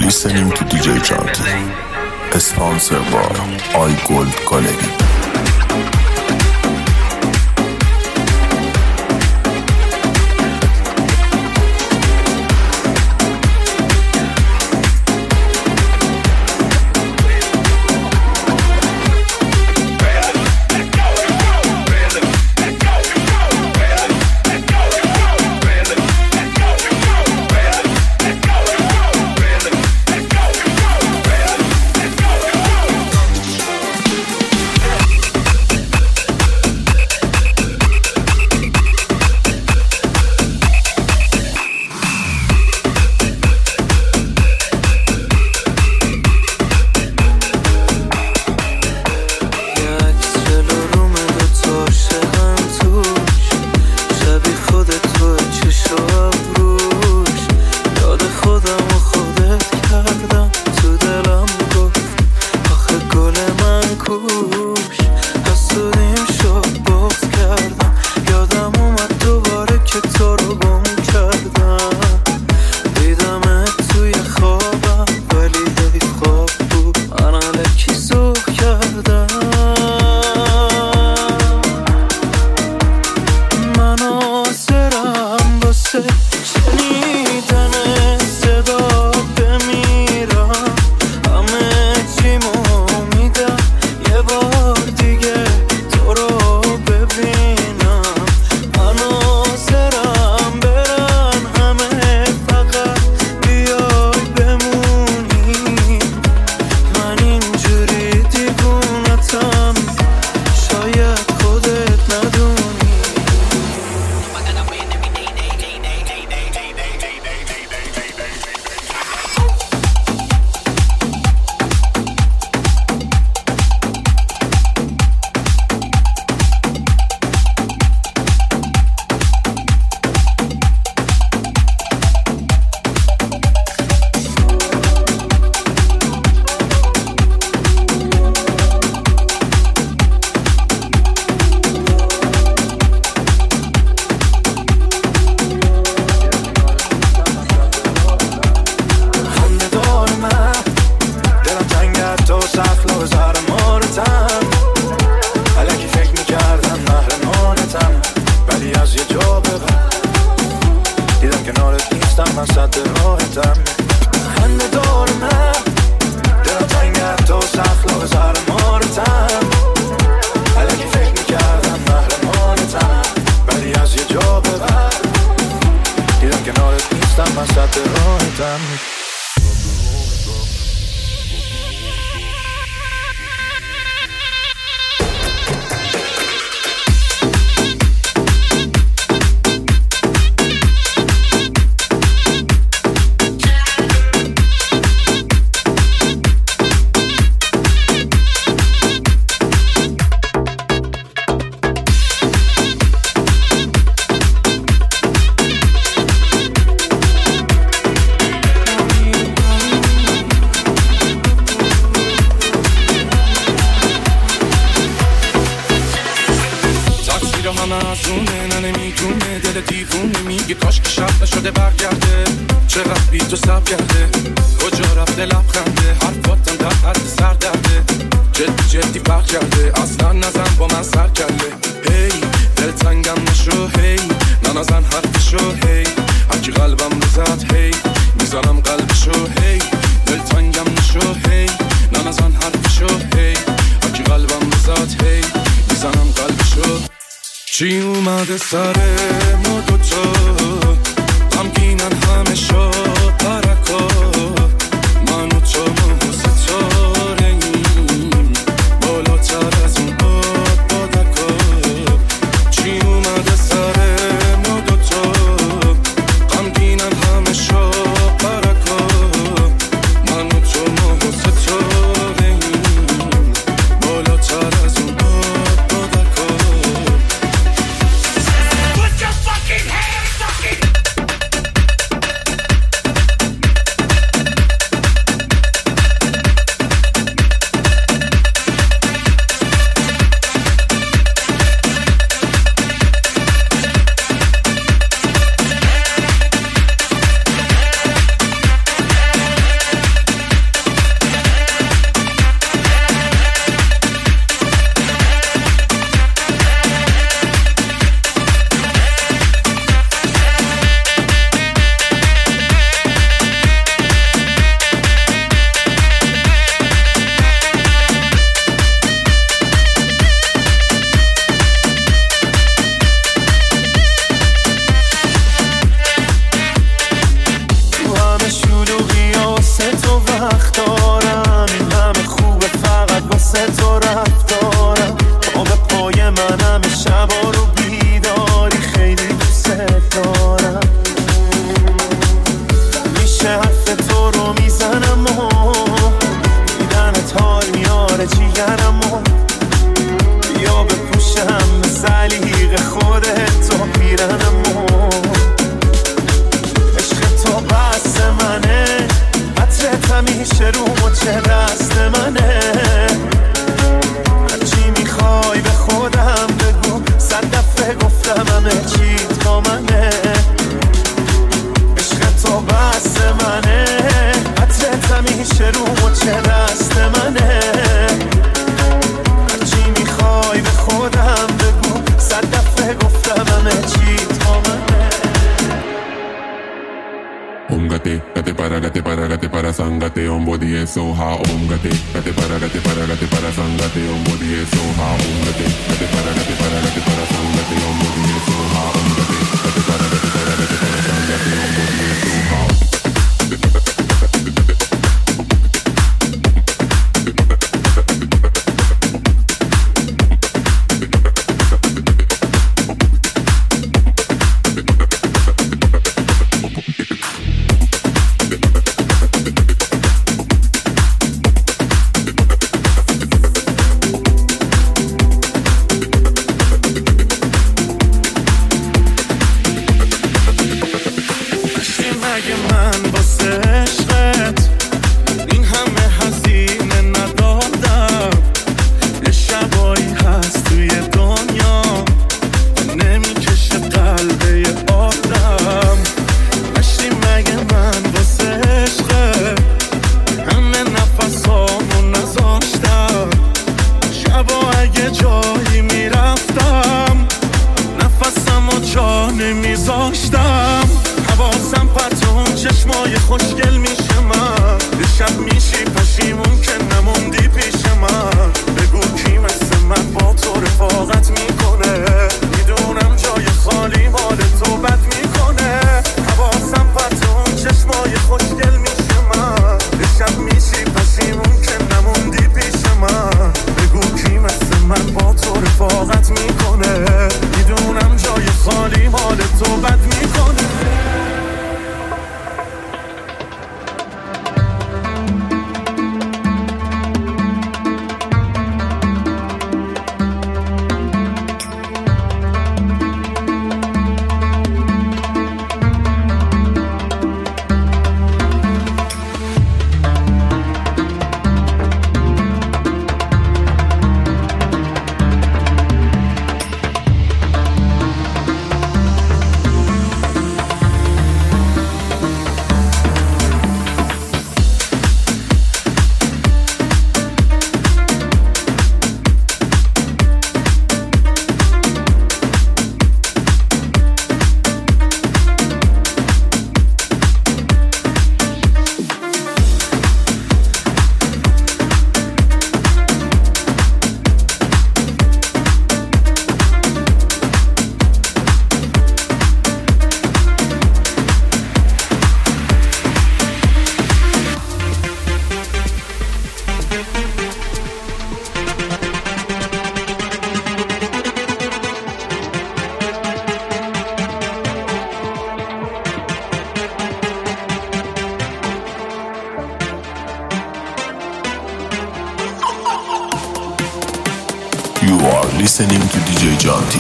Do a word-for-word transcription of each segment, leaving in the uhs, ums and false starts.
listening to دی جی Junkie. Sponsored by iGold Gallery. چی اومده سر ما دوتا غمگینن همه شا پرکا من و تو ما ستاره‌ایم بالاتر از اون باد بادکا چی اومده سر ما دوتا غمگینن همه شا پرکا من و تو ما ستاره‌ایم بالاتر از اون باد بادکا. Put your fucking دارم. میشه حرف تو رو میزنم و دیدنت حال میاره جیگرم و یا بپوشم سلیق خودت تو پیرنم و عشق تو بس منه، عطرت همیشه رو مچه دست منه. هرچی میخوای به خودم بگو، صد دفعه گفتم همه چیت با منه. عشق تو بس منه، عطرت همیشه رو مچه دست منه. هرچی میخوای به خودم بگو، صد دفعه گفتم همه چیت با منه. Om gate, gate para, gate para, gate para, sangate on body is so hot. Om gate, gate para, gate para, gate para, sangate on body is so hot. Om gate, gate para, gate para, gate para, sangate on body is so hot. Om gate, gate para, gate para, gate para, sangate on body is so hot. You are listening to دی جی Janti.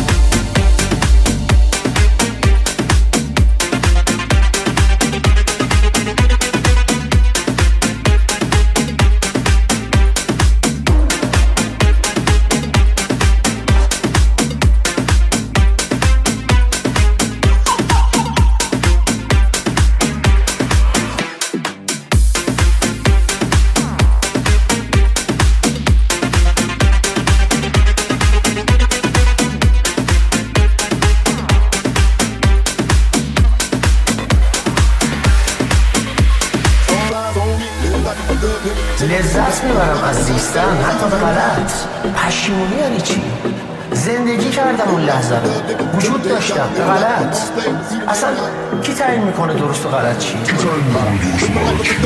لذت میبرم از زیستن، حتی به غلط. پشیمونی یعنی چی؟ زندگی کردم اون لحظه رو، وجود داشتم به غلط. اصلا کی تعیین میکنه درست و غلط چی؟ کی تعیین میکنه درست و غلط چی؟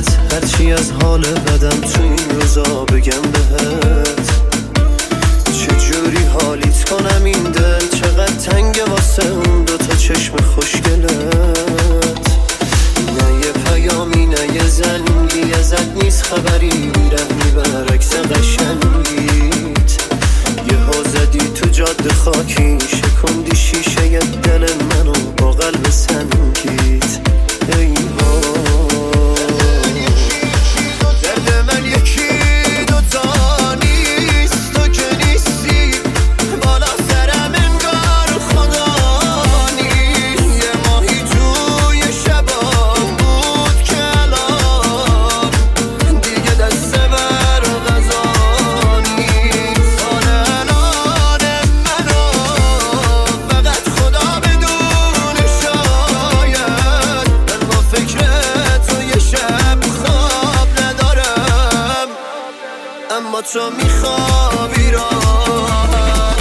دلت، هرچی از حال بدم تو این روزا بگم بهت. چجوری حالیت کنم این دل، چقدر تنگه واسه اون دوتا چشم خوشگلت. نه یه پیامی نه یه زنگی، ازت نیست خبری، میرمی برعکس قشنگیت. یه ها زدی تو جاده خاکی، شکندی شیشه یه دل منو با قلب سنگیت. ای ها درد من یکی دوتا نیست، تو که نیستی بالا سرم انگار خدا نیست. یه ماهی توی شبام بود که الان دیگه دست بر غذا نیست. آنان آن منو فقط خدا بدونه، شاید من با فکر تو یه شب خواب ندارم، اما تو میخوابی راحت.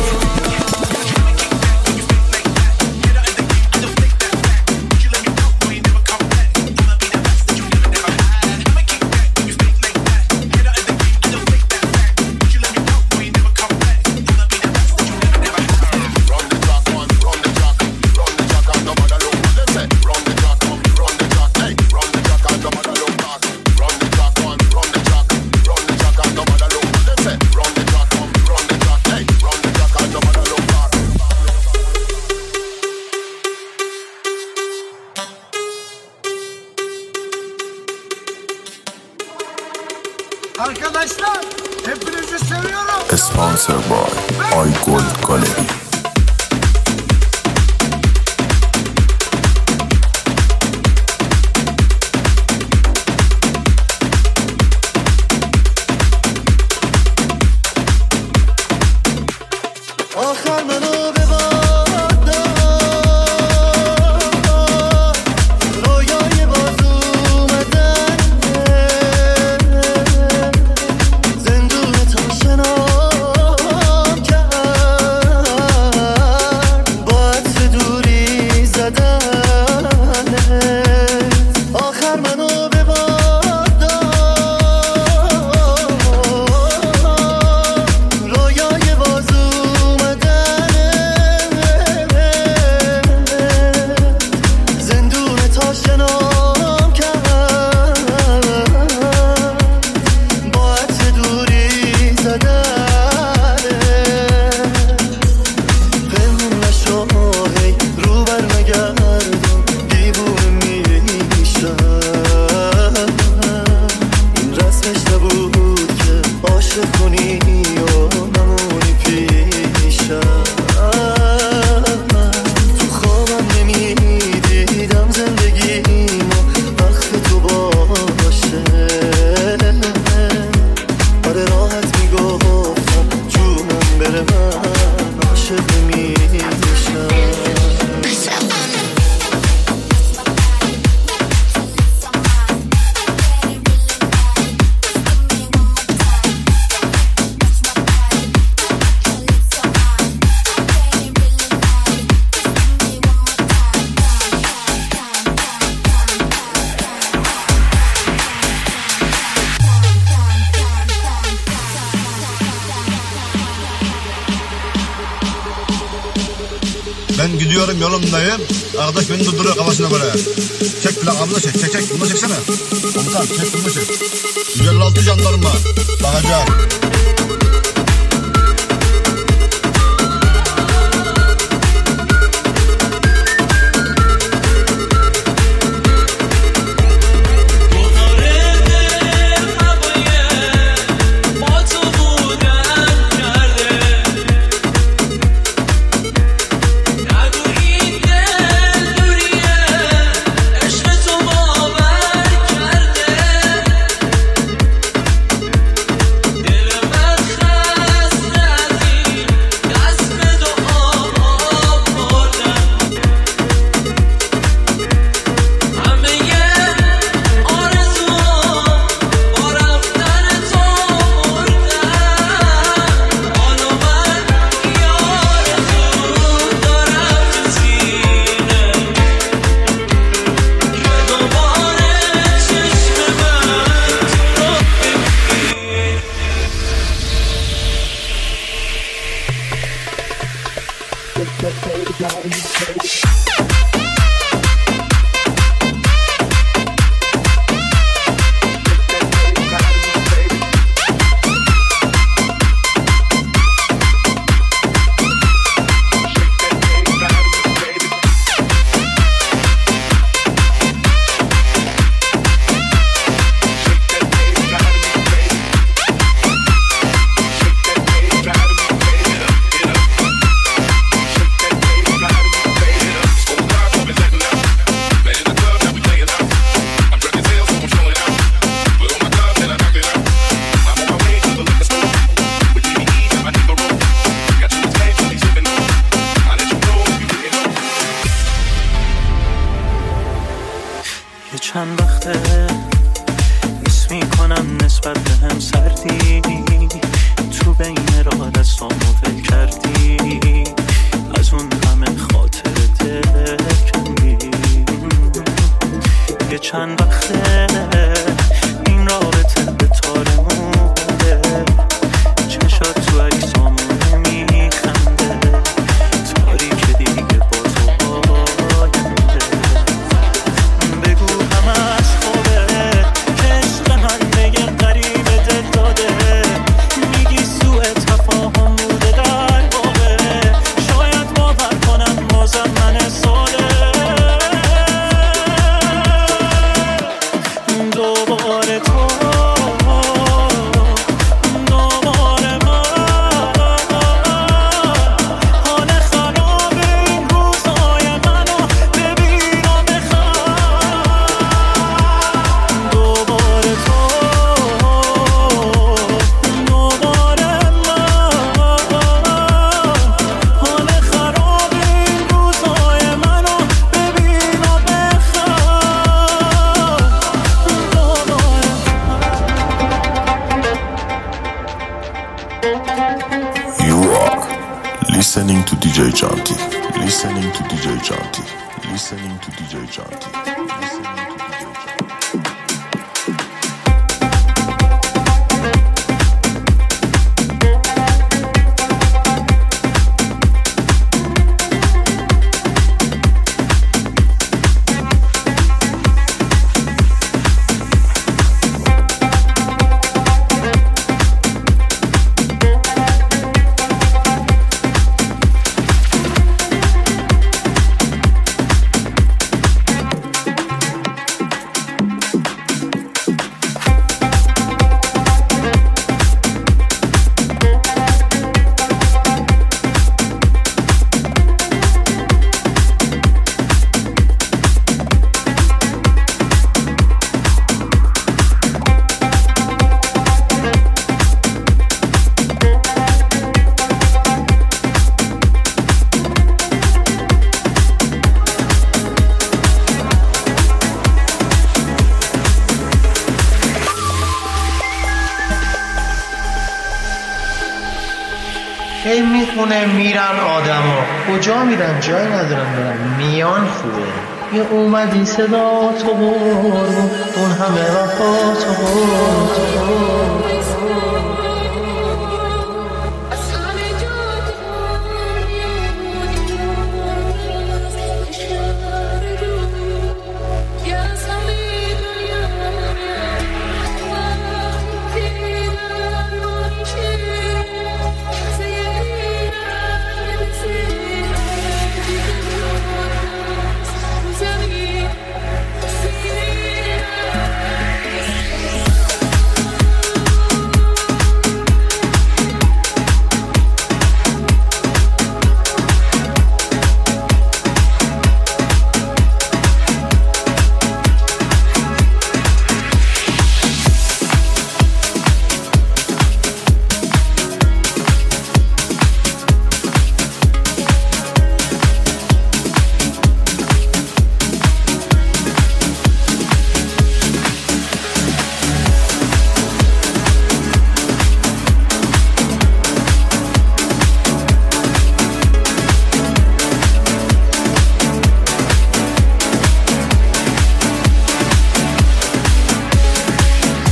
Arkadaşlar hepinizi seviyorum. Sponsor by iGold Gallery. آخر منو به باد رویای باز اومدن، زندون تاشنام کرد با عطر دوری زدنت. آخر منو به باد رویای باز زندون تاشنام کرد با عطر دوری زدنت. پنهون نشو هی رو بر نگردم، دیوونه میشم. این رسمش نبود که عاشق کنی و نمونی پیشم. تو خوابم نمیدیدم زندگیمو وقت تو باشه. آره راحت میگفتم جونم بره من عاشق نمیشم. Ben gidiyorum yolumdayım. Arkadaş beni durduruyor kafasına göre. Çek plakamı çek, çek çek. Bunu çeksene. Komutan çek bunu çek. yüz elli altı jandarma. Bakacak. دل هم نسبت به هم سردی، تو بین راه دستامو ول کردی، از اون همه خاطر دل کندی. یه چند وقته این رابطه به تارمونه، چشات تو عکسامو نمیخنده، تاریک دیگه با تو آینده. بگو همه از خوبه که عشق من بگه قریب دل داده، میگی سوء تفاهم بوده در واقع، شاید باور کنم بازم من ساده. دوباره تو دوباره من، حال خراب این روزای منو ببین و بخواه. دوباره تو دوباره من، حال خراب این روزای منو ببین و بخواه. You are listening to دی جی Janti. Listening to دی جی Janti. Listening to دی جی Janti. Listening to دی جی Janti. هی میخونه میرن آدما، کجا میرن؟ جایی ندارن برن، میان خوبه. یه اومدی صدا تو قربون، اون همه وفا تو قربون.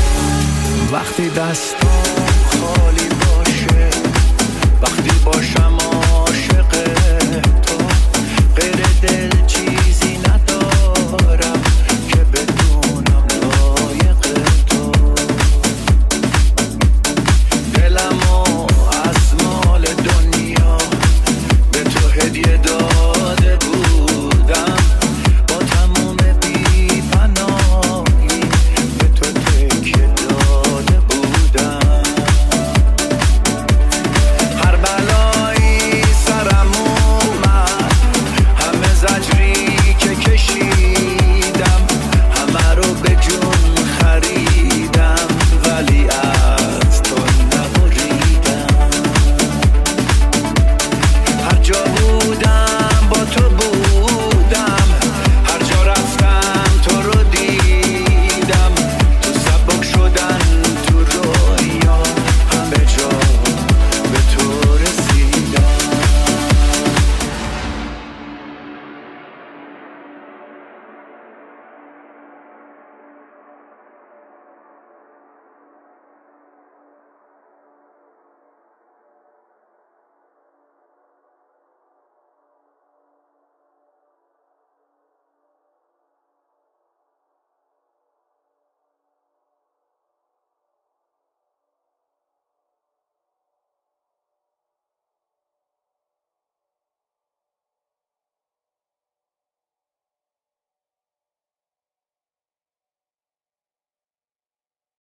وقتی دستام خالی باشه، وقتی باشم